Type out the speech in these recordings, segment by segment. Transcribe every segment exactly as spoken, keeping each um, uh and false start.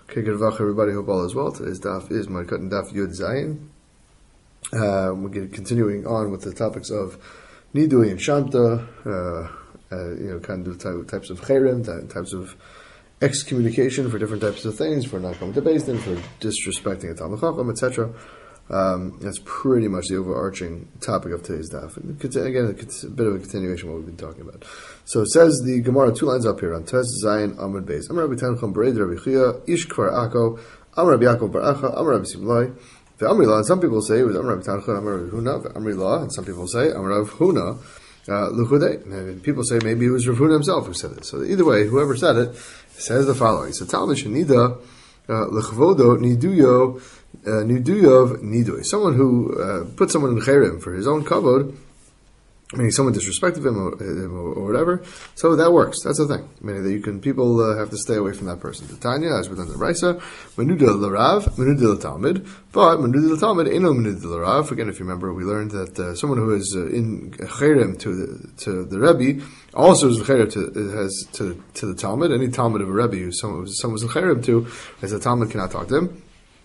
Kikirvach, everybody, hope all is well. Today's daf is my cut and daf Yud Zayin. Uh, we're getting, continuing on with the topics of Nidui and Shamta, uh, uh, you know, kind of type, types of Chayrim, types of excommunication for different types of things, for not coming to Beis Din, for disrespecting a Talmid Chacham, et cetera. Um, that's pretty much the overarching topic of today's daf. And again, it's a bit of a continuation of what we've been talking about. So it says the Gemara, two lines up here on Tes Zayin Amud Beis. Amar Rabbi Tanchum Bered Rabbi Chia Ish Kfar Akko Amar Rabbi Yaakov Bar Acha Amar Rabbi Simlai. The Amri La, and some people say it was Amar Rabbi Tanchum Amar Rabbi Huna. The Amri La, and some people say Amar Rabbi Huna Luchudei. And people say maybe it was Rav Huna himself who said it. So either way, whoever said it says the following: So Talmid Shenida Lechvodo Niduyo. Uh, Niduyov Nidui, someone who uh, put someone in Chayrim for his own kavod, meaning someone disrespected him or, him or, or whatever. So that works. That's the thing. Meaning that you can people uh, have to stay away from that person. The Tanya, as we've done the Raisa, Menuda l'Rav, Menuda l'Talmid, but Menuda l'Talmid ain't no Menuda l'Rav. Again, if you remember, we learned that uh, someone who is uh, in Chayrim to the to the Rebbe also is in Chayrim to has to to the Talmid. Any Talmid of a Rebbe who someone someone's in Chayrim to, as a Talmid cannot talk to him.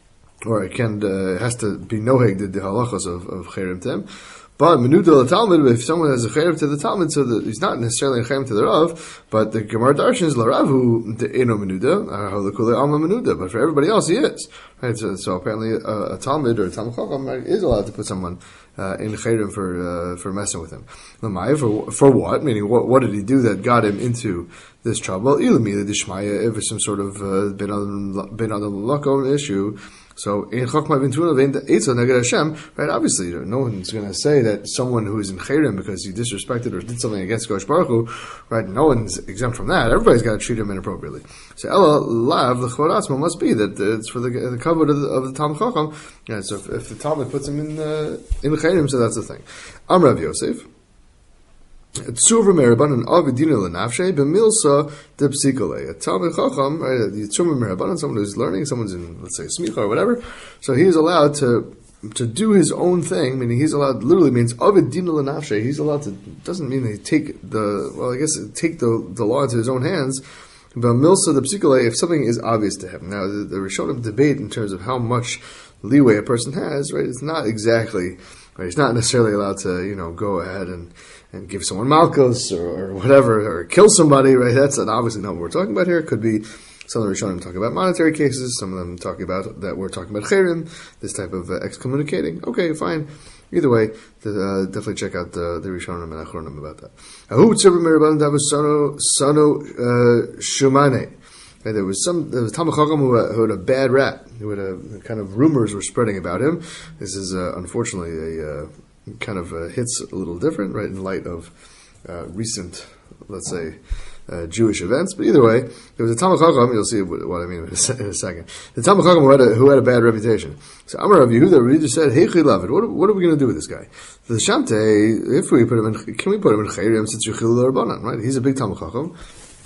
Or it can uh, has to be noheg the, the halachas of of chayrim to him. But menuda Talmud, if someone has a chayrim to the Talmud, so that he's not necessarily a chayrim to the Rav, but the Gemara Darshan is l'Rav who eno menuda, halakule alma menuda. But for everybody else, he is. Right. So, so apparently, a, a Talmud or a Talmid Chacham is allowed to put someone uh, in chayrim for uh, for messing with him. Lamai for for what? Meaning, what what did he do that got him into this trouble? Ilumi the dishmaya, if it's some sort of uh, ben adam lakom issue. So in Chokmah Vintuna Vein Eitzah Neged Hashem, right? Obviously, no one's going to say that someone who is in Chayrim because he disrespected or did something against Kosh Baruch Hu, right? No one's exempt from that. Everybody's got to treat him inappropriately. So Ella Lav L'Choratzma must be that it's for the the cover of the, of the Talmid Chacham. Yeah, so if, if the Talmud puts him in uh, in Chayrim, so that's the thing. Am Rav Yosef. Tzuva merabanan avidina lenafshe b'milsa de psikole. A Talmid Chacham, right? The tzuva merabanan, someone who's learning, someone's in, let's say, smicha or whatever. So he is allowed to to do his own thing. Meaning, he's allowed. Literally means avidina lenafshe. He's allowed to. Doesn't mean they take the. Well, I guess take the the law into his own hands. But milsa de psikole, if something is obvious to him. Now, the, the Rishonim debate in terms of how much leeway a person has. Right? It's not exactly. Right? He's not necessarily allowed to, you know, go ahead and. and give someone malchus or, or whatever, or kill somebody, right? That's obviously not what we're talking about here. It could be some of the Rishonim talking about monetary cases, some of them talking about that we're talking about chayrim, this type of uh, excommunicating. Okay, fine. Either way, the, uh, definitely check out the, the Rishonim and Achronim about that. Ahu tzibur merabanan davus sano sano shumane. There was some there was Talmid Chacham who, uh, who had a bad rap, who had a kind of rumors were spreading about him. This is uh, unfortunately a. Uh, kind of uh, hits a little different, right, in light of uh, recent, let's say, uh, Jewish events. But either way, there was a Talmid Chacham, you'll see what, what I mean in a, in a second. The Talmid Chacham who had a, who had a bad reputation. So Amar Rav Yehuda, we just said, hey, Chilavid, what, what are we going to do with this guy? The Shamte, if we put him in, can we put him in Chayrim since Yechil Rabbanan, right? He's a big Talmid Chacham.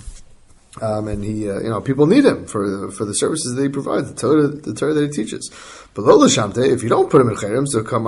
Um, and he, uh, you know, people need him for for the services that he provides, the Torah, the Torah that he teaches. But Lola Shamte, if you don't put him in Chayrim, so come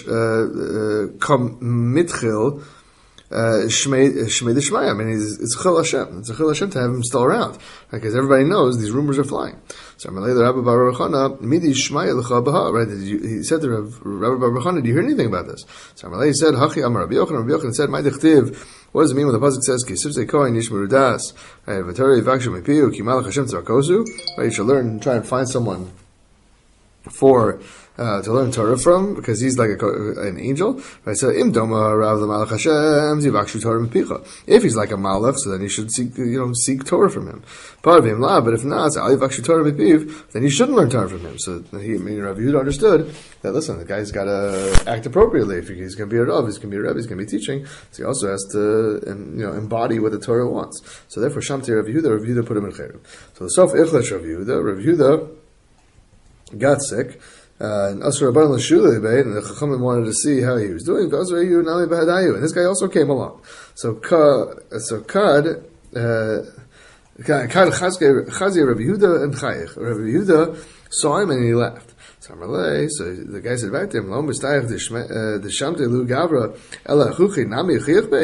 come mitchil shmei the shmaya. I mean, it's, it's chil Hashem. It's a chil Hashem to have him still around, because right? Everybody knows these rumors are flying. So Amalei the Rabbi Bar Chana midi shmaya l'cha baha. Right? He said to Rabbi Bar Chana, "Do you hear anything about this?" So Amalei said, "Hachi Amar Rabbi Yochanan." Rabbi Yochanan said, "My dechtiv." What does it mean when the pasuk says "Kisivzei kohen yishmeru das"? Right, v'torei vakshu mipiu ki malach Hashem tzarkosu. Right, you should learn and try and find someone for uh, to learn Torah from, because he's like a, an angel. Right, so im doma rav the malach Hashem zivakshu Torah mipicha. If he's like a malach, so then you should seek, you know, seek Torah from him. Part of him la, but if not, so ali vakshu Torah mipiv, then you shouldn't learn Torah from him. So he, I mean, Rav Yehuda understood that, listen, the guy's got to act appropriately. If he's going to be a Rav, he's going to be a Rebbe, he's going to be teaching, so he also has to, um, you know, embody what the Torah wants. So therefore, Shamti Rav Yehuda, Rav Yehuda put him in Chayrim. So the Sof Ichlesh Rav Yehuda, Rav Yehuda got sick, uh, and Asur Rabban L'Shulei Beit, and the Chachamim wanted to see how he was doing, and this guy also came along. So, so Kad, uh, Kad Chazi Rav Yehuda and Chayich. Rav Yehuda saw him and he laughed. So the guy said back to him, "Lo mistayach the shamte lu gavra ela chuchi nami chiyach bei."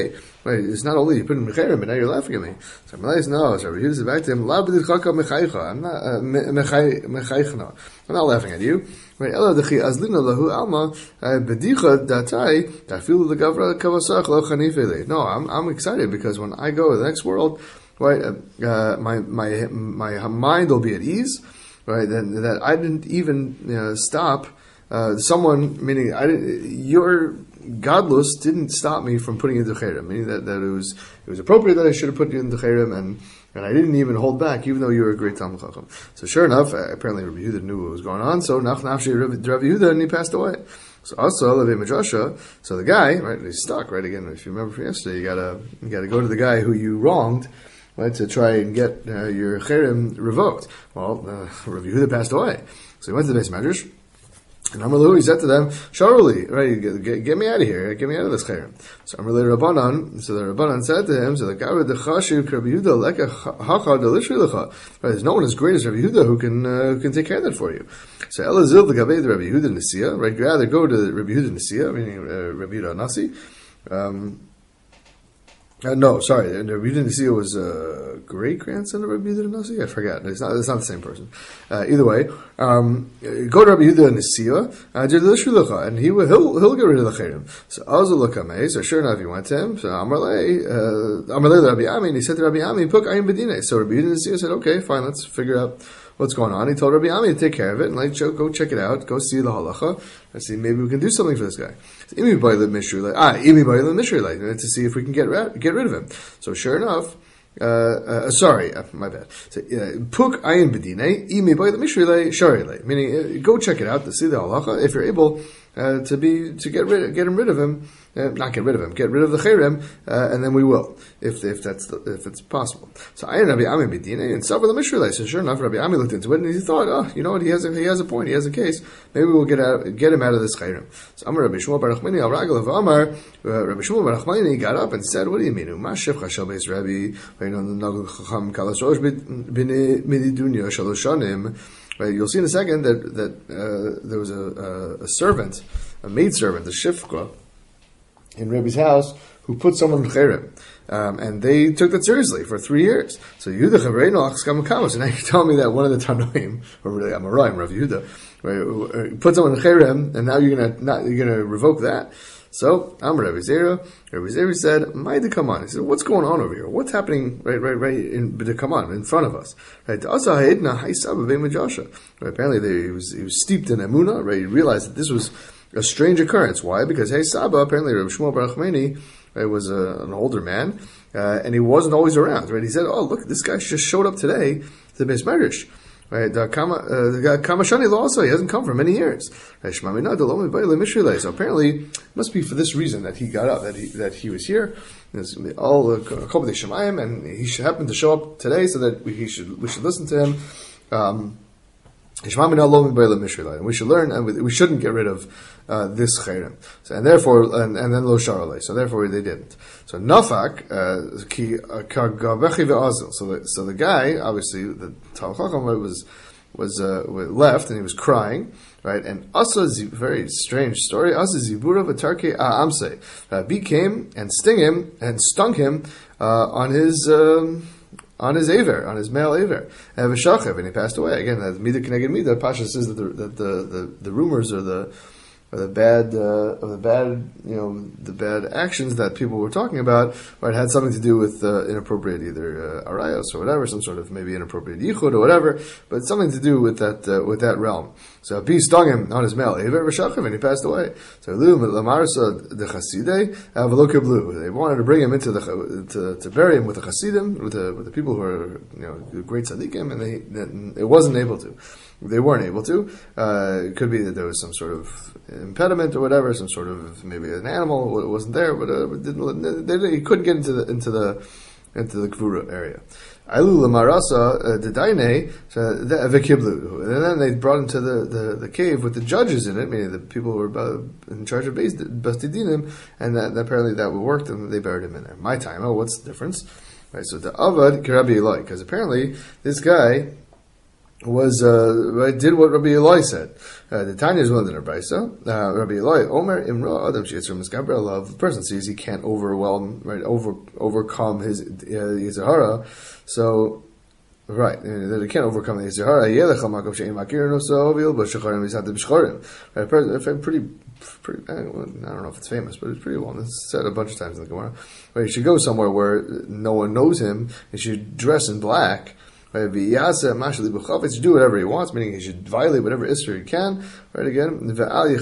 Right, it's not only you put in Mecherim, but now you're laughing at me. So Rabbi Eliezer, no, so Rabbi Yehuda said back to him, La b'didchaka mechaycha, I'm not, uh, mechaychna, I'm not laughing at you. Right, Ela dechi azlina lahu alma, b'dicha datai, tafilu legavra kavasach lo chanifele. No, I'm, I'm excited because when I go to the next world, right, uh, my, my, my mind will be at ease, right, and that I didn't even, you know, stop, uh, someone, meaning I didn't, your, Godless didn't stop me from putting into Cherem, meaning that, that it was it was appropriate that I should have put you into Cherem, and, and I didn't even hold back, even though you were a great Talmid Chacham. So sure enough, apparently Rabbi Yehuda knew what was going on, so Nach Nafshi Rabbi Yehuda, and he passed away. So also, Levi Midrasha, so the guy, right, he's stuck, right, again, if you remember from yesterday, you gotta, you gotta go to the guy who you wronged, right, to try and get uh, your Cherem revoked. Well, uh, Rabbi Yehuda passed away. So he went to the Beis Medrash, and Amrulu, he said to them, Sharuli, right, get, get, get me out of here, get me out of this Cherem. So Amrulu Rabbanan, so the Rabbanan said to him, so the guy with the Chashiv, Rabbi Yehuda, Leka Hacha, Delishri Lecha. Right, there's no one as great as Rabbi Yehuda who can, uh, who can take care of that for you. So Elazil, the Gaveh, the Rabbi Yehuda Nisiya, right, you rather go to Rabbi Yehuda Nisiya, meaning uh, Rabbi Yehuda Nasi. Um, Uh, no, sorry. Rabbi Yehuda Nasiya was a great grandson of Rabbi Yehuda Nasi. I forget. It's not. It's not the same person. Uh, either way, um, go to Rabbi Yehuda Nasiya, uh, and he will. He'll, he'll get rid of the cherem. So Azulakame. So sure enough, he went to him. So Amarle, uh, Amarle Rabbi Ami, and he said to Rabbi Ami, "Puk ayim bedine." So Rabbi Yehuda Nasiya said, "Okay, fine. Let's figure out what's going on." He told Rabbi Ami to take care of it and like go check it out, go see the halacha, and see maybe we can do something for this guy. So, imi by the mishri, ah, imi by the mishri, to see if we can get rid, get rid of him. So sure enough, uh, uh, sorry, uh, my bad. So, puk ayin bedine, imi by the mishri shari, meaning uh, go check it out to see the halacha if you're able uh, to be to get rid get him rid of him. Uh, not get rid of him, get rid of the cherem, uh, and then we will, if if that's the, if it's possible. So I Rabbi Ami b'dinei and Savar the Mishrei. So sure enough, Rabbi Ami looked into it and he thought, oh, you know what, he has a he has a point, he has a case. Maybe we'll get out get him out of this cherem. So Amar Rabbi Shmuel Bar Nachmani al Ragal of Amar, Rabbi Shmuel Bar Nachmani got up and said, what do you mean? Mashif Chashal Beis Rabbi, Nagul Chacham Kalas Rosh B'nei Mididunya Shalosh Shanim. Right, you'll see in a second that that uh, there was a, a, a servant, a maid servant, a shifra, in Rebbe's house, who put someone in cherem, um, and they took that seriously for three years. So Yehuda Chavreinu Achskam Kamos, and now you're telling me that one of the Tanoim, or really Amoraim, Rav Yehuda, right, put someone in cherem, and now you're gonna not you're gonna revoke that. So Amar Rabbi Zera, Rabbi Zera said, "Ma'ida kaman." He said, "What's going on over here? What's happening right, right, right in the kaman in front of us?" Right, Asa Haidna Haisab Majasha. Apparently, they, he was he was steeped in emunah. Right, he realized that this was a strange occurrence. Why? Because Hey Saba, apparently Rabbi Shmuel Bar Nachmani, right, was a, an older man, uh, and he wasn't always around. Right? He said, "Oh, look, this guy just showed up today to the Beis Medrash." Right? The Kama uh, the Kamashani law also, he hasn't come for many years. So apparently, it must be for this reason that he got up, that he that he was here. There's all the Kobdei Shemayim, and he should happen to show up today, so that we, he should we should listen to him. Um, And we should learn, and we shouldn't get rid of uh, this cherem. So, and therefore, and, and then lo sharale. So therefore, they didn't. So nafak ki kagavechi ve'azil. So the so the guy, obviously, the Talmid Chacham was was uh, left, and he was crying, right? And asa, very strange story. Asa zibura v'tarke a'amse. A bee came and sting him and stung him uh, on his. Um, On his aver, on his male aver, and and he passed away. Again, that mida keneged mida. Pasha says that the that the, the, the rumors or the or the bad uh, or the bad you know the bad actions that people were talking about, right, had something to do with uh, inappropriate either uh, arayos or whatever, some sort of maybe inappropriate yichud or whatever, but something to do with that uh, with that realm. So a bee stung him on his male aver and he passed away. So lamarsa the chasidei avaloke blue. They wanted to bring him into the to, to bury him with the chasidim, with the with the people who are you know great tzaddikim, and they it wasn't able to. They weren't able to. Uh, it could be that there was some sort of impediment or whatever, some sort of maybe an animal wasn't there, but uh, didn't, they, they couldn't get into the into the into the Gvura area. Ailu Lamarasa the Daine v'kiblu, and then they brought him to the, the, the cave with the judges in it, meaning the people who were in charge of Bastidinim, and that apparently that worked, and they buried him in there. My time, oh, what's the difference? Right, so the Avad Karabi Eloi, because apparently this guy was uh, right, did what Rabbi Eloi said. Uh, the Tanya is one of the Brisa. Uh, Rabbi Eloi, Omer Imra Adam Sheitzur Miskaber Alav. The person sees he can't overwhelm, right, over overcome his uh, Yizahara. So, right, uh, that he can't overcome the Yizahara. Yelech Makom Shein Makir No Sovil, but Shecharim is at the B'Shorim. Right, pretty, pretty. I don't know if it's famous, but it's pretty well. It's said a bunch of times in the Gemara. Right, he should go somewhere where no one knows him. He should dress in black. Right, to do whatever he wants, meaning he should violate whatever Isser he can. Right, again, not be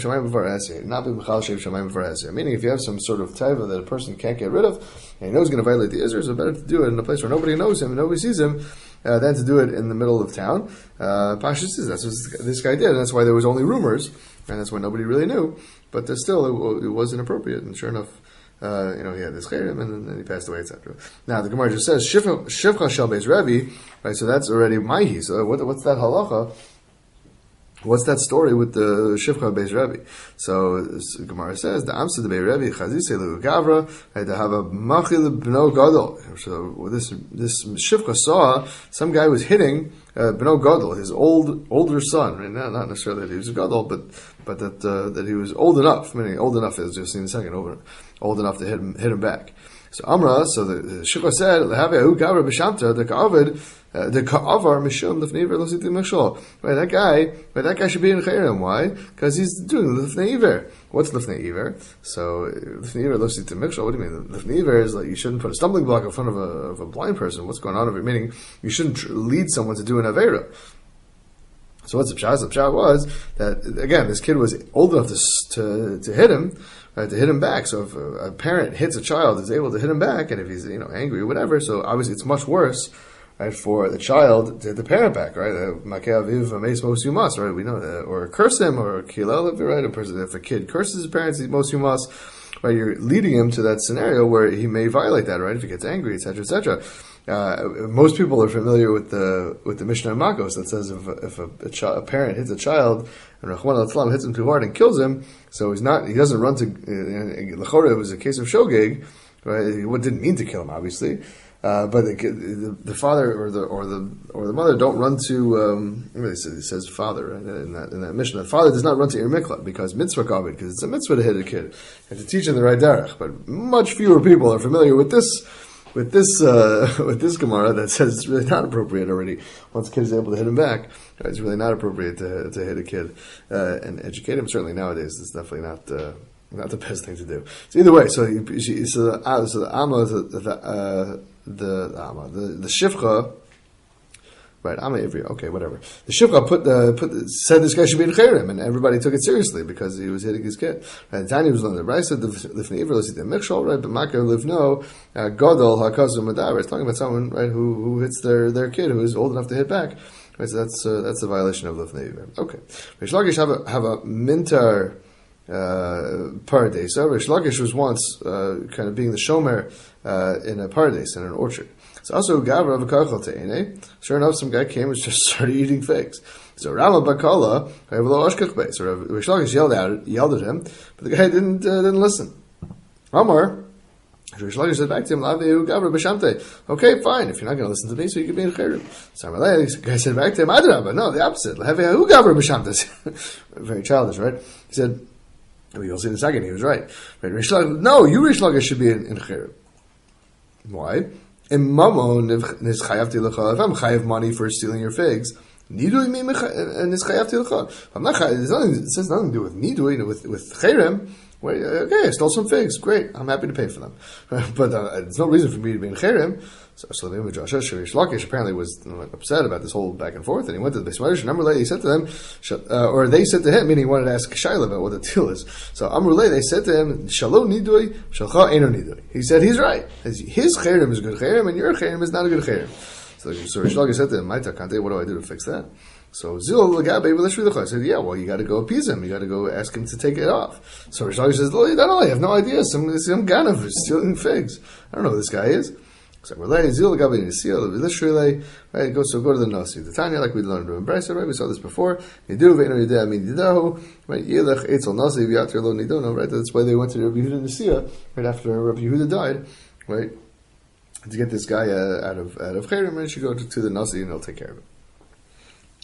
meaning if you have some sort of taiva that a person can't get rid of, and he knows he's going to violate the Isser, so better to do it in a place where nobody knows him and nobody sees him, uh, than to do it in the middle of town. Uh, Pasha says that's what this guy did, and that's why there was only rumors, and that's why nobody really knew. But uh, still, it, it was inappropriate, and sure enough, Uh, you know, he had this chayrim, and then he passed away, et cetera. Now, the Gemara just says, Shivcha shel beis Revi, right, so that's already Maihi. So what, what's that halacha? What's that story with the Shivcha beis Revi? So, the Gemara says, the Amsa de beis Revi, Chazise le'u gavra, right, to have a machil b'no gadol. So, this, this Shivcha saw, some guy was hitting, uh, b'no gadol, his old, older son, right? Not, not necessarily that he was a gadol, but, but that, uh, that he was old enough, meaning old enough, as you'll see in a second, over, old enough to hit him, hit him back. So Amra, so the, the Shikha said, "Lehavehu gavra b'shamta the ka'avid the ka'avar mishum l'fneiver l'siti mishol." Right, that guy, right, that guy should be in chayrim. Why? Because he's doing l'fneiver. What's l'fneiver? So l'fneiver l'siti mishol. What do you mean? L'fneiver is like you shouldn't put a stumbling block in front of a of a blind person. What's going on over? Meaning you shouldn't tr- lead someone to do an avera. So what's the pshat? The pshat was that again, this kid was old enough to to, to hit him. Right, to hit him back. So if a, a parent hits a child, is able to hit him back, and if he's you know angry or whatever, so obviously it's much worse, right, for the child to hit the parent back, right? Makeh aviv ameis mos yumas, right? We know that, or curse him, or kilel, right? A person, if a kid curses his parents, he's mos yumas, right? You're leading him to that scenario where he may violate that, right? If he gets angry, et cetera, et cetera. Uh, most people are familiar with the with the Mishnah Makos that says if a, if a, a, chi- a parent hits a child and Rahman al-Islam hits him too hard and kills him, so he's not he doesn't run to L'chora. It was a case of shogeg, right? He didn't mean to kill him, obviously, uh, but the, the, the father or the or the or the mother don't run to. Um, it says, it says father right, in that in that Mishnah. The father does not run to Ir Miklat because mitzvah kavod, because it's a mitzvah to hit a kid and to teach him the right derech. But much fewer people are familiar with this. With this, uh, with this Gemara that says it's really not appropriate already. Once a kid is able to hit him back, it's really not appropriate to to hit a kid uh, and educate him. Certainly nowadays, it's definitely not uh, not the best thing to do. So either way, so he, so the uh, so the Amma, the the uh, the Amma, the the Shivcha. Right, I'm Ivri. Okay, whatever. The Shivcha put the put the, said this guy should be in Chayrim, and everybody took it seriously because he was hitting his kid. Right, Tanya was on the right side. The Lifnei Ivri was the Mikshol, right? But Makar Livno Gadol Hakazum Madavar. It's talking about someone, right, who who hits their, their kid who is old enough to hit back. Right, so that's uh, that's a violation of Lifnei Ivri. Okay, Rish Lakish have a have a mintar uh, paradisa. Rish Lakish was once uh, kind of being the shomer uh, in a paradise in an orchard. So also Gavra v'karchel te'ene. Sure enough, some guy came and just started eating figs. So Rama Bakala, so Rish Lakish yelled at yelled at him, but the guy didn't uh, didn't listen. Amar, Rish Lakish said back to him, Lavihu Gavra b'shamte. Okay, fine. If you're not going to listen to me, so you can be in chayrim. So the guy said back to him, Adrabah, no, the opposite. Lavihu Gavra b'shamte. Very childish, right? He said, you'll see in a second. He was right. Right? Rish Lakish, no, you Rish Lakish should be in, in chayrim. Why? In mamon, if I'm chayav money for stealing your figs, nidui me and is chayav tilacha. I'm not chayav. It says nothing to do with nidui with with chayrim. Okay, I stole some figs. Great, I'm happy to pay for them. But uh, there's no reason for me to be in chayrim. So Shlomo Josh Rish Lakish apparently was you know, upset about this whole back and forth, and he went to the Beis Medrash. And Amrulay, he said to them, uh, or they said to him, meaning he wanted to ask Shaila about what the deal is. So Amrulay, they said to him, Shalom nidui, shalcha eno nidui. He said he's right. His, his chayrim is good chayrim, and your chayrim is not a good chayrim. So, so Rish Lakish said to him, Maita Kante, what do I do to fix that? So Zil Lagabe Vilashrilacha said, yeah, well, you got to go appease him. You got to go ask him to take it off. So Rish Lakish says, well, I don't know. I have no idea. Some some ganav is stealing figs. I don't know who this guy is. So right, so go so go to the Nasi. The Tanya, like we learned in Brisa, right? We saw this before. Nidu ve'eno yideh min yidahu, right? Yelech etzel Nasi v'yatir lo nidono, right? That's why they went to Rabbi Yehuda Nasiya right after Rabbi Yehuda died, right? To get this guy uh, out of out of Chayrim, and he should go to, to the Nasi and he'll take care of it.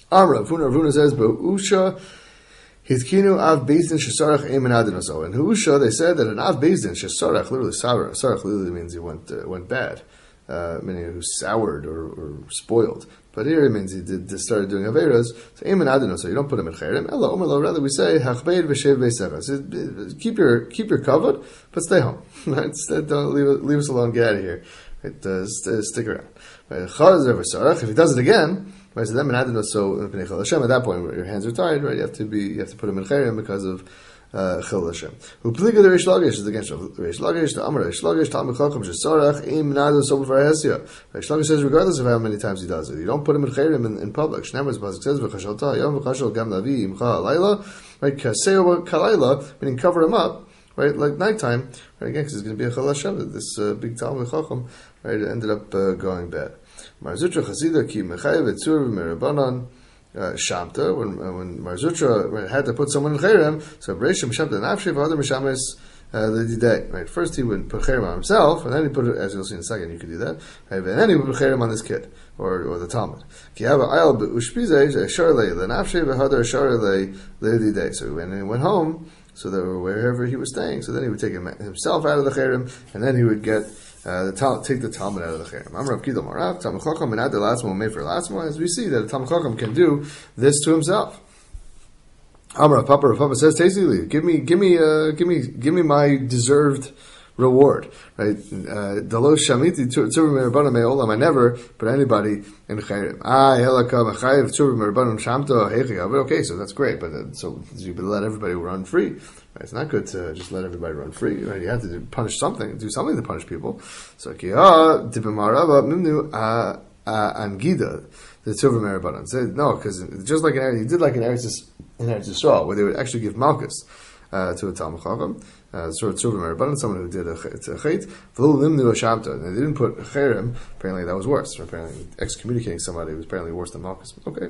Amra, Funa Ravuna says, Usha, Hizkinu Av Bezdin Shesarach Emin Adinoso. In Husha, they said that an Av Bezdin Shesarach, literally sour, Sarach literally means he went, uh, went bad, uh, meaning he was soured or, or spoiled. But here it means he did, started doing Averas. So Emin Adinoso, you don't put him in Chayrim. Ella Omerlo, rather we say, Hachbeid V'shev Beisecha. Keep your, keep your covet, but stay home. Instead, don't leave, leave us alone, get out of here. Right, uh, st- stick around. Right, if he does it again, right, so then Menadino, so Hashem, at that point, your hands are tied, right? You have to be, you have to put him in Chayrim because of Chil Hashem. Who pliga the Reish Lagish is against Reish Lagish, the Amar Reish Lagish, Talmud Chacham Shesarach Im Menadino so before Hesia. Reish Lagish says, regardless of how many times he does it, you don't put him in Chayrim in, in public. Shneimar Pasuk says, V'chashalta Yom V'chashal Gam Lavi Imcha Alayla, right? Kaseo Kalayla, meaning cover him up. Right, like nighttime, right, again, because it's going to be a Chil Hashem, this uh, big Talmud Chacham, right, it ended up uh, going bad. Mar Zutra Chasida ki mechayev etzur v'merabanan shamta, when when Mar Zutra had to put someone in Chayrim, so Bereshim shamta nafshe v'adar mishames l'didei. Right, first he would put Chayrim on himself, and then he put it, as you'll see in a second, you could do that, right, and then he would put Chayrim on his kid, or or the Talmud. Ki hava ayal be'ushpizei shar le l'nafshe v'hadar shar le l'didei. So when he went home, so that wherever he was staying, so then he would take him, himself out of the Chayrim, and then he would get uh, the tal- take the Talmud out of the Chayrim. Amar Rav Kidol Marav, Talmud Chacham, and add the last one made for last one, as we see that the Talmud Chacham can do this to himself. Amar Rav Papa, Rav Papa says, Tasty, give me, give me, uh, give me, give me my deserved reward, right? Dalo shamiti tzuvim merabbanim me'olam. I never put anybody in chayrim. Ah, helaka mechayev tzuvim merabbanim shamto heichayav. Okay, so that's great, but uh, so you let everybody run free. Right? It's not good to just let everybody run free. Right? You have to do, punish something, do something to punish people. So ki ah dibimarava mimnu angida the tzuvim merabbanim. Said no, because just like an he did like an Eretz in Eretz Yisrael, where they would actually give malchus uh, to a Talmud Chacham. Uh, sort of tzuvim merabbanim, someone who did a chait, v'lo limnu a shamta, and they didn't put chayrim. Apparently, that was worse. Apparently, excommunicating somebody was apparently worse than malchus. Okay,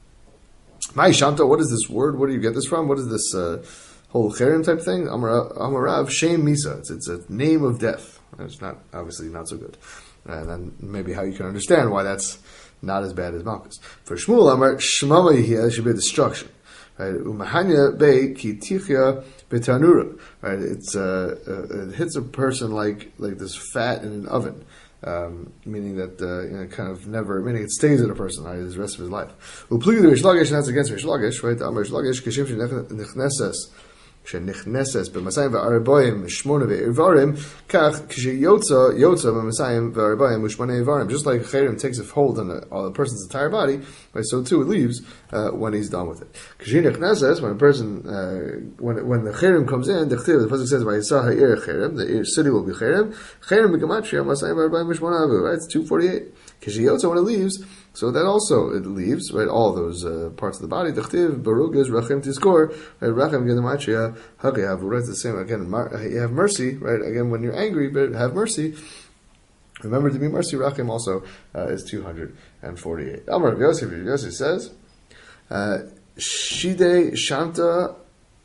my shamta. What is this word? Where do you get this from? What is this uh, whole chayrim type thing? Amarav shem misa. It's, it's a name of death. It's not obviously not so good, and then maybe how you can understand why that's not as bad as malchus. For Shmuel, Amar shmama yihya should be a destruction. Right, umahanya be ki tichya betanura. Right, it's uh, uh, it hits a person like like this fat in an oven, um, meaning that uh, you know, kind of never, meaning it stays in a person right, the rest of his life. Upligi the Reish Lagish, and that's against Reish Lagish, right? The Amar Reish Lagish kishim shenichneses. כשנכנסת במסעים והרבויים שמונה ואיברים, כך כשיוצא, יוצא במסעים והרבויים ושמונה איברים. Just like chayrim takes a hold on a, on a person's entire body, right, so too it leaves uh, when he's done with it. כשנכנסת, when a person, uh, when when the chayrim comes in, the pasuk says, "Vayisah ha'ir chayrim," the city will be chayrim. Chayrim b'gematria masayim v'arbaim v'shmona avu. Right, it's two forty-eight. Kishiyotza, when it leaves, so that also it leaves, right, all those uh, parts of the body. Dechtiv, barugas, rachim tiskor, right, rachim gedamatria, hagayavu, right, it's the same, again, mar- you have mercy, right, again, when you're angry, but have mercy. Remember to be mercy, rachim also uh, is two hundred forty-eight. Amar Rav Yosef, Rav Yosef says, uh, Shide Shanta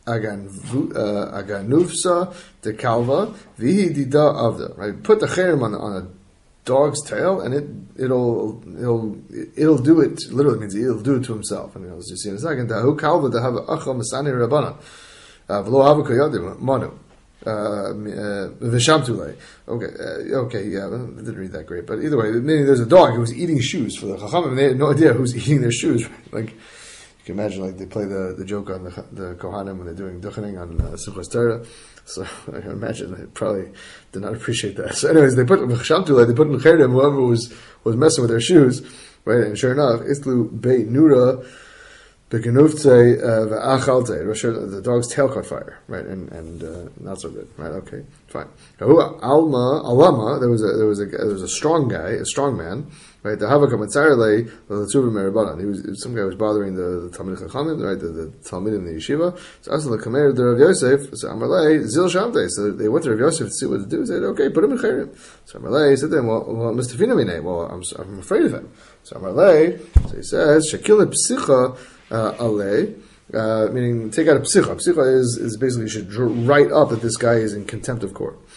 Aganufsa de Kalva, Vihi Dida Avda, right, put the chayrim on, on a dog's tail, and it it'll it'll it'll do it. Literally means it'll do it to himself. And as you see in a second, Dahu kalva to have achal masani rabbanan v'lo havu koyadim manu v'shamtulei. Okay, uh, okay, yeah, I didn't read that great, but either way, meaning there's a dog who was eating shoes for the chachamim. They had no idea who's eating their shoes. Right? Like you can imagine, like they play the, the joke on the the kohanim when they're doing duchening on uh, Simchas Torah. So I can imagine they probably did not appreciate that. So, anyways, they put Shamtuleh, they put in Chayrim, whoever was was messing with their shoes, right? And sure enough, Islu Beit Nura Bekenufte Va'achalte, the dog's tail caught fire, right? And and uh, not so good, right? Okay, fine. Alma Alama, there was a there was a there was a strong guy, a strong man. Right, the Havaka Matzarele, the Tzuvim Merabanan. He was some guy was bothering the, the Talmid Chachamim, right, the, the Talmidim in the yeshiva. So Asal the Kamer the Rav Yosef, so Amarlei Zil Shamte. So they went to Rav Yosef to see what to do. They said, okay, put him in Chayrim. So Amarlei said to him, well, well Mister Finamine, well, I'm I'm afraid of him. So Amarlei, so he says, Shakil Psicha Alei. Uh, meaning take out a psicha. Psicha is, is basically you should write up that this guy is in contempt of court.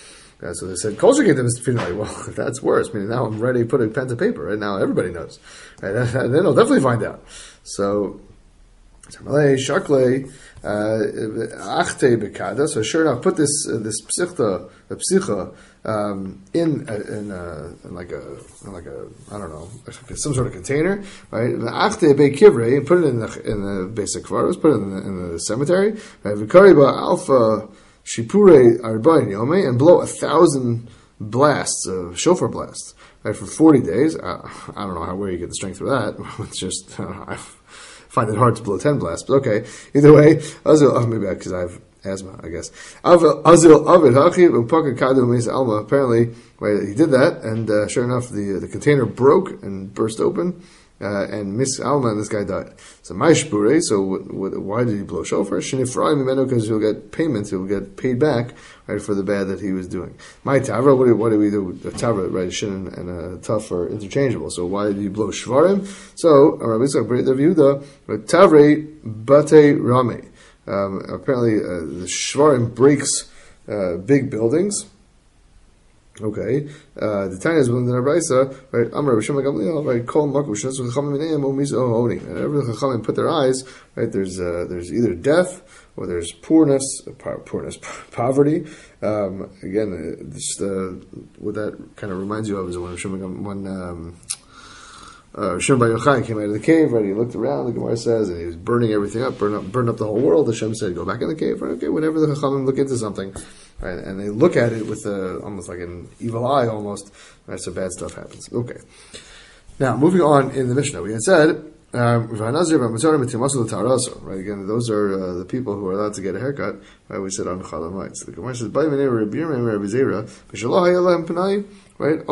Uh, so they said, Kol Sheketim is Tefillin. Well, that's worse. Meaning now I'm ready to put a pen to paper. Right now everybody knows. Right? And then they'll definitely find out. So, Sharklei, Achte Bekada. So sure enough, put this uh, this psichta, the psicha, um, in a, in, a, in like a in like a I don't know, some sort of container, right? Achte Bekivre, and put it in the in the basic kvaros, put it in the, in the cemetery. Right? Vikariba Alpha Shipure Arbain Yome, and blow a thousand blasts, of shofar blasts, right, for forty days. Uh, I don't know how where you get the strength for that. It's just I don't know, I find it hard to blow ten blasts, but okay. Either way, Azil, oh, maybe because I have asthma, I guess. Azil Avid Hachi Upaka Kadu Mesa Alma. Apparently, right, he did that, and uh, sure enough, the the container broke and burst open. Uh, and Miss Alma and this guy died. So Maishpure, so what, what, why did he blow shofar? Shinifrai Mimeno, because he'll get payments, he'll get paid back, right, for the bad that he was doing. My Tavra, what do, what do we do? A Tavra, right, Shin and a Taf are interchangeable. So why did he blow Shvarim? So, Rabbi Yitzchak Bar Yehuda, Tavre Bate Rame. Um, apparently, uh, the Shvarim breaks uh, big buildings. Okay, uh, the Tanya is within the Rabbisa, right? Amar Rishon Gamliel, right? Kol Maku Shnas Chachamim Minayim O Miz O Oni. And every Chachamim put their eyes, right? There's uh, there's either death or there's poorness, poorness, poverty. Um, again, uh, this, uh, what that kind of reminds you of is when Rishon when um, uh, Rishon Bar Yochai came out of the cave, right? He looked around. The Gemara says, and he was burning everything up, burn up, burn up the whole world. Hashem said, "Go back in the cave." Right? Okay, whenever the Chachamim look into something. Right, and they look at it with a, almost like an evil eye, almost. Right, so bad stuff happens. Okay. Now, moving on in the Mishnah, we had said, um, right, again, those are uh, the people who are allowed to get a haircut. Right, we said on Chalamite. So the Gemara says, right,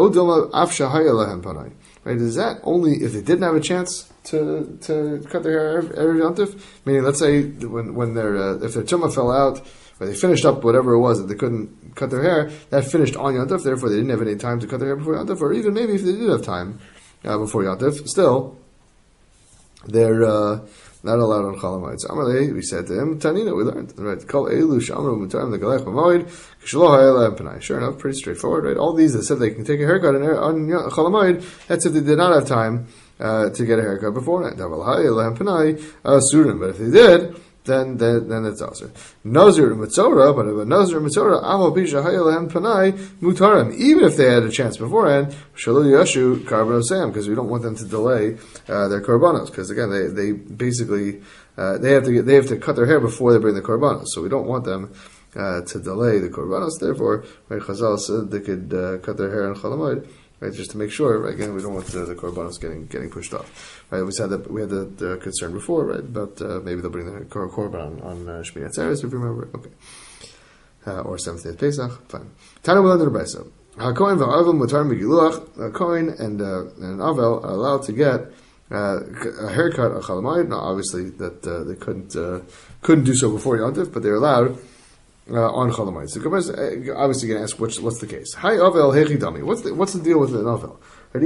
right, is that only if they didn't have a chance to to cut their hair every yontif? Meaning, let's say when when their uh, if their tumah fell out, or they finished up whatever it was that they couldn't cut their hair, that finished on Yontif, therefore they didn't have any time to cut their hair before Yontif, or even maybe if they did have time uh, before Yontif, still, they're uh, not allowed on Chalamites. Amalei, we said to him, Tanina, we learned, right? Kol Elu Shamru Mutarim Legalech B'Moed, Kishlo Ha'ela Penai. Sure enough, pretty straightforward, right? All these that said they can take a haircut on, on Chalamites, that's if they did not have time uh, to get a haircut beforehand. Daval Ha'ela Penai, Surin, but if they did, then then, then it's also Nazir and Mitzora, but if a Nazir and Mitzora, Amal Pisha Hayalahem Panai Mutarim, even if they had a chance beforehand, Shalom Yashu Karbanos Sam, because we don't want them to delay uh, their korbanos, because again they they basically uh, they have to get, they have to cut their hair before they bring the korbanos, so we don't want them uh, to delay the korbanos. Therefore, right, Chazal said they could uh, cut their hair on Chalamoid. Right, just to make sure, right, again, we don't want the, the korbanos getting getting pushed off. Right, we said that we had the, the concern before, right, but uh, maybe they'll bring the kor- korban on uh, Shmini Atzeres, if you remember. Okay, uh, or seventh day of Pesach. Fine. Tana will under the Brisa. Hakohen v'Avel mutar migiluach. A Kohen and uh, and Avel are allowed to get uh, a haircut of Chalamayid. Now, obviously, that uh, they couldn't uh, couldn't do so before Yontif, but they're allowed. Uh, on Chalamayid. So Gemara is obviously going to ask what's, what's the case. Hi Avel Hechidami. What's the what's the deal with an Avel? If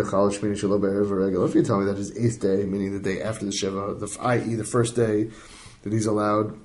you tell me that his eighth day, meaning the day after the Sheva, the, that is the first day that he's allowed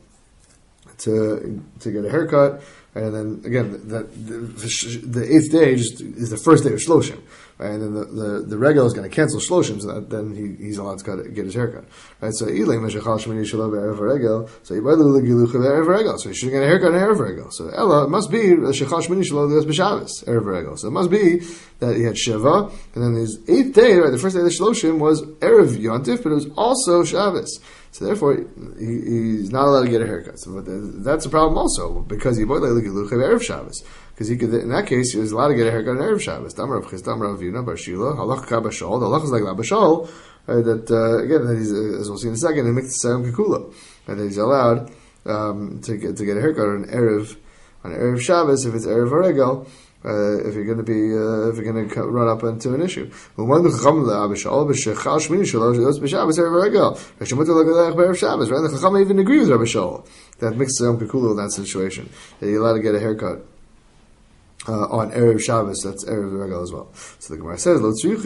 to to get a haircut, and then again that the, the eighth day just is the first day of Shloshim, right? And then the the, the regel is going to cancel Shloshim, so that then he, he's allowed to cut, get his haircut, right? So Ilay Meshachal Shmini Shalom Be'erev Regel, so Yibaylu Legilucha Be'erev Regel, so he should get a haircut in Erev Regel. So Ella, it must be Shachal Shmini Shalom Be'Shabbos Erev Regel. So it must be that he had Sheva, and then his eighth day, right? The first day of the Shloshim was Erev Yontif, but it was also Shabbos. So therefore, he, he's not allowed to get a haircut. So but that's a problem also, because he boy like Erev Shabbos. Because he could, in that case, he was allowed to get a haircut on Erev Shabbos. Damar of Chis, Damar of Yuna, Bar Shila, Halach Kabashol. The Halach is like Labashol, right, that uh, again, that he's, uh, as we'll see in a second, he makes the Sayam Kikula, and that he's allowed um, to get to get a haircut on Erev on Erev Shabbos if it's Erev Haregel. Uh, if you're going to be, uh, if you're going to run up into an issue. Right? The Chacham even agree with Rabbi Shaul that mixed Yom Kikulu in that situation, that you're allowed to get a haircut uh, on Erev Shabbos, that's Erev Regel as well. So the Gemara says,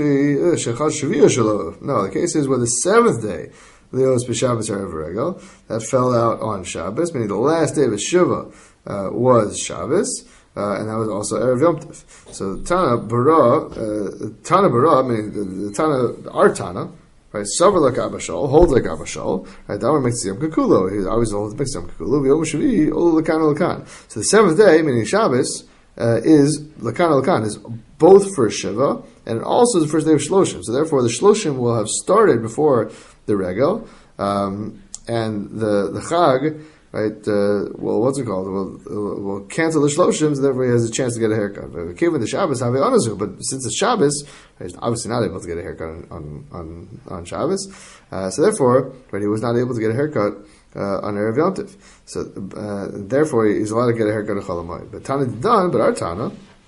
no, the case is where the seventh day, Leos B'Shabbos Erev Regel, that fell out on Shabbos, meaning the last day of a Shiva uh, was Shabbos. uh, and that was also Erev Yom Tov. So Tana Bara, uh, Tana Bara, meaning the, the Tana, our Tana, right? Savar like Abba Shaul, holds like Abba Shaul, right? That one makes Yom Kikulo. He always holds makes Yom Kikulo. V'Yom Shavi, Olu Lakan Lakan. So the seventh day, meaning Shabbos, uh, is Lakan Lakan, is both for Shiva and also the first day of Shloshim. So therefore, the Shloshim will have started before the Regel, um, and the the Chag, right? Uh, well, what's it called? Will will cancel the Shloshim, so therefore he has a chance to get a haircut. Given the Shabbos, have Anazu, but since it's Shabbos, he's obviously not able to get a haircut on on on, on Shabbos. Uh, so therefore, right, he was not able to get a haircut uh, on Erev Yom Tov. So uh, therefore, he's allowed to get a haircut on Chol Hamoed. But Tana done, but our Tana,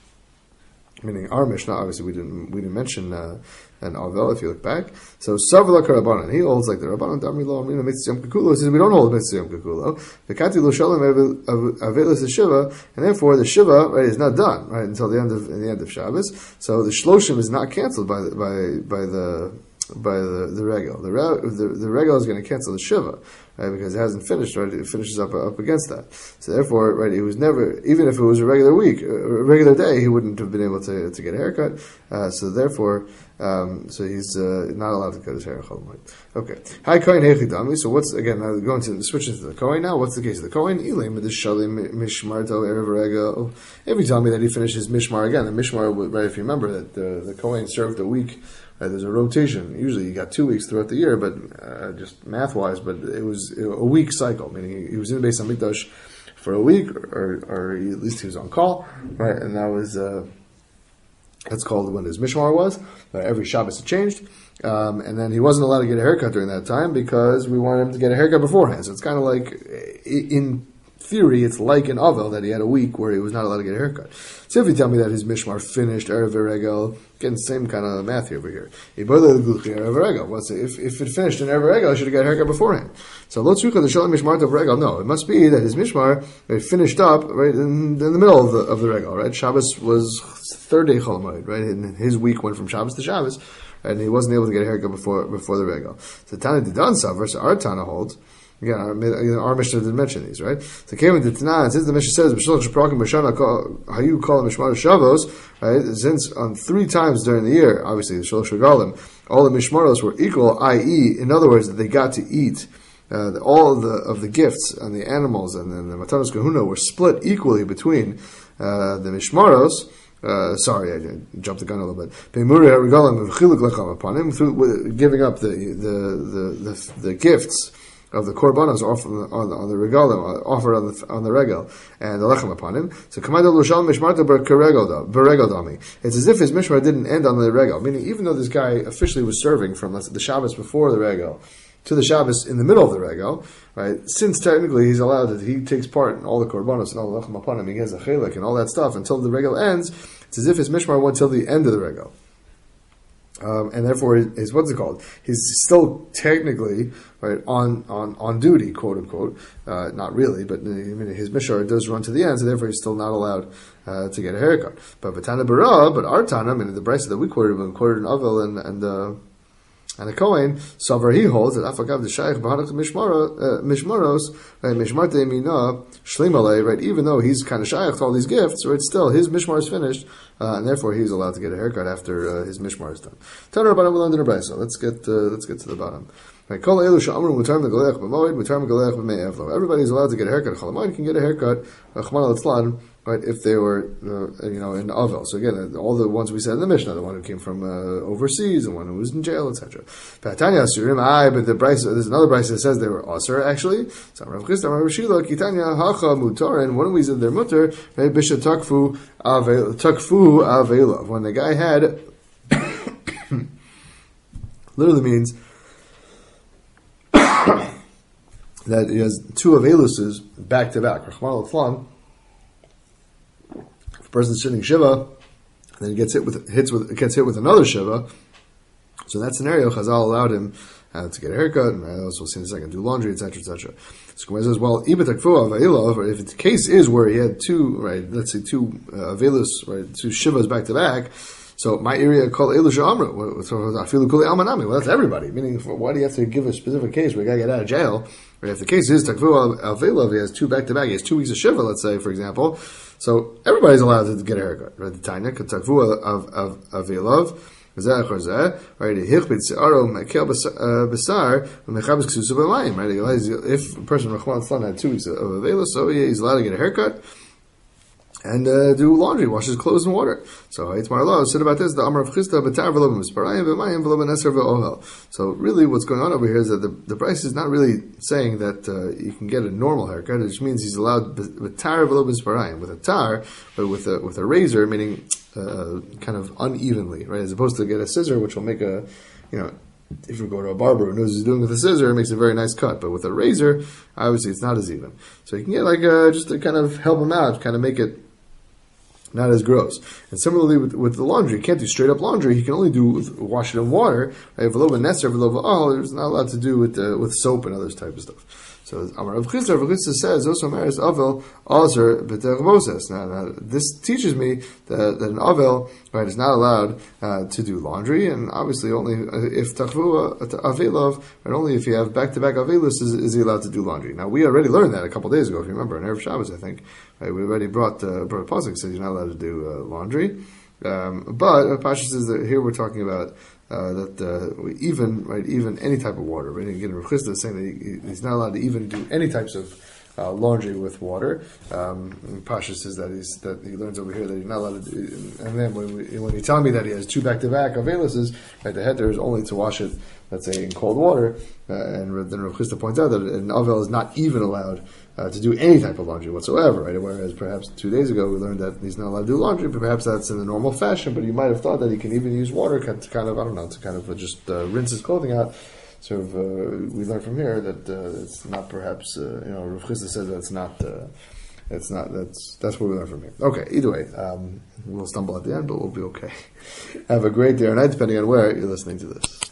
meaning our Mishnah, obviously we didn't we didn't mention uh, an Avel if you look back. So Savla Karabanan, he holds like the Rabbanan Damri Lo Amrina Mitzvah Yom Kikulo. He says we don't hold Mitzvah Yom Kikulo. The Kati Lo Shalom Avelis the Shiva, and therefore the Shiva, right, is not done right until the end of in the end of Shabbos. So the Shloshim is not canceled by the, by by the by the the Regel. The the, the Regel is going to cancel the Shiva. Right, because it hasn't finished, right? It finishes up up against that. So therefore, right, he was never, even if it was a regular week, a regular day, he wouldn't have been able to to get a haircut. Uh, so therefore, um, so he's uh, not allowed to cut his hair. Okay. Hi Kohen Hechidami. So what's again? Now going to switch into the Kohen now. What's the case of the Kohen? Elim the Shalim Mishmarto Erev Regel. If you tell me that he finished his Mishmar again, the Mishmar, right? If you remember that the the Kohen served a week. Uh, there's a rotation. Usually you got two weeks throughout the year, but uh, just math-wise, but it was a week cycle, meaning he, he was in the Beis HaMikdash for a week, or, or at least he was on call, right? And that was, uh, that's called when his Mishmar was. Uh, every Shabbos it changed. Um, and then he wasn't allowed to get a haircut during that time because we wanted him to get a haircut beforehand. So it's kind of like, in theory, it's like an Avel that he had a week where he was not allowed to get a haircut. So if you tell me that his Mishmar finished Erev Regel, again, same kind of math here over here. If, if it finished in Erev Regel, I should have got a haircut beforehand. So Lo Tzrucha the Shalom Mishmar of Regel. No, it must be that his Mishmar right, finished up right in, in the middle of the of the Regel. Right, Shabbos was third day Chol Hamoed. Right, and his week went from Shabbos to Shabbos, and he wasn't able to get a haircut before before the Regel. So Tana Didan Savar, so our Tana holds. Again, our, our Mishnah didn't mention these, right? So came into Tanah, since the Mishnah says, B'shloch Shprakim B'shana, how you call it Mishmar Shavos, right? Since on three times during the year, obviously, the Shlosh Regalim, all the Mishmaros were equal, that is, in other words, that they got to eat, uh, the, all of the, of the gifts and the animals and then the Matanos Kahuna were split equally between, uh, the Mishmaros. Uh, sorry, I jumped the gun a little bit. Through giving up the, the, the, the, the gifts of the korbanos offered on the, on, on the regalim, offered on the on the regel, and the lechem upon him. So kamado l'shal mishmarta beregel dami. It's as if his mishmar didn't end on the regel, meaning even though this guy officially was serving from let's say, the Shabbos before the regel to the Shabbos in the middle of the regel, right? Since technically he's allowed that he takes part in all the korbanos and all the lechem upon him, he has a chelik and all that stuff until the regel ends. It's as if his mishmar went till the end of the regel. Um, and therefore, his what's it called? He's still technically right on, on, on duty, quote unquote. Uh, not really, but I mean, his mishmar does run to the end, so therefore he's still not allowed uh, to get a haircut. But Vatana Bara, but our Tana, I mean, the Brisa that we quoted, when quoted in Avel and and uh, and a Kohen, Savar he holds that Afakav the Shaykh Bahanach Mishmaros, right, Mishmarte Mina Shlimalei, right, even though he's kind of Shaykh to all these gifts, right, still his Mishmar is finished. Uh, and therefore, he's allowed to get a haircut after uh, his mishmar is done. Taner Rabbanan will under the So let's get uh, let's get to the bottom. Everybody's allowed to get a haircut. Chalamoid can get a haircut. Right, if they were, uh, you know, in Avel. So again, all the ones we said in the Mishnah, the one who came from uh, overseas, the one who was in jail, et cetera. But the Bryce, there's another Bryce that says they were Aser, actually. So Rav Chisda, Rav Shila, Kitanya, Hacha, Mutar, and when we said they're Mutar, right, Bisha Takfu, Takfu, Avela. When the guy had, literally means that he has two Aveluses back to back. Rachmana litzlan. If a person's sitting Shiva, and then he gets hit with hits with gets hit with another Shiva. So in that scenario, Chazal allowed him uh, to get a haircut, and as we'll see in a second, do laundry, et cetera, et cetera. So Gemara says, well, if the case is where he had two, right, let's say two uh, Avelus, right, two Shivas back to back, So my area called Elusha Amra. So I feel Kuli Almanami. Well, that's everybody. Meaning, why do you have to give a specific case where you gotta get out of jail? Right? If the case is Takvu Alvelov, he has two back to back, he has two weeks of Shiva, let's say, for example. So everybody's allowed to get a haircut. Right? The Tanya, Takvu of Avelov. Right? If a person Rahman had two weeks of Avela, so he's allowed to get a haircut and uh, do laundry, wash his clothes in water. So Haitzmar Allah said about this, the Amar of Chisda, Batar v'lo b'misparayim v'mayim v'lo b'neser v'ohel. So really what's going on over here is that the, the price is not really saying that uh, you can get a normal haircut, it just means he's allowed Batar v'lo b'misparayim, with a tar, but with a, with a razor, meaning uh, kind of unevenly, right? As opposed to get a scissor, which will make a, you know, if you go to a barber who knows what he's doing with a scissor, it makes a very nice cut. But with a razor, obviously it's not as even. So you can get like a, just to kind of help him out, kind of make it not as gross. And similarly with, with the laundry, you can't do straight up laundry. You can only do with, wash it in water. Right? If a little bit nesser, if a little bit oh, there's not allowed to do with uh, with soap and other type of stuff. So Amar Rav Chisda, Rav Chisda says also Maris Avel Azer B'Tervoses. Now, now this teaches me that, that an Avel, right, is not allowed uh, to do laundry, and obviously only if Takvu Avelov, and only if you have back to back Avelus is, is he allowed to do laundry. Now we already learned that a couple days ago, if you remember, on Erev Shabbos, I think. Right, we already brought uh, brought a pasuk says you're not allowed to do uh, laundry, um, but uh, Pasha says that here we're talking about uh, that uh, even right even any type of water. Right, again, Rav Chisda is saying that he, he's not allowed to even do any types of uh, laundry with water. Um, Pasha says that he's that he learns over here that he's not allowed to do. And then when we, when you tell me that he has two back to back aveluses, right, the heter is only to wash it, let's say, in cold water. Uh, and then Rav Chisda points out that an avel is not even allowed Uh, to do any type of laundry whatsoever, right? Whereas perhaps two days ago we learned that he's not allowed to do laundry, but perhaps that's in the normal fashion, but you might have thought that he can even use water to kind of, I don't know, to kind of just uh, rinse his clothing out. So uh, we learn from here that uh, it's not perhaps, uh, you know, Rav Chisda says that it's not, uh, it's not, that's that's what we learn from here. Okay, either way, um, we'll stumble at the end, but we'll be okay. Have a great day or night, depending on where you're listening to this.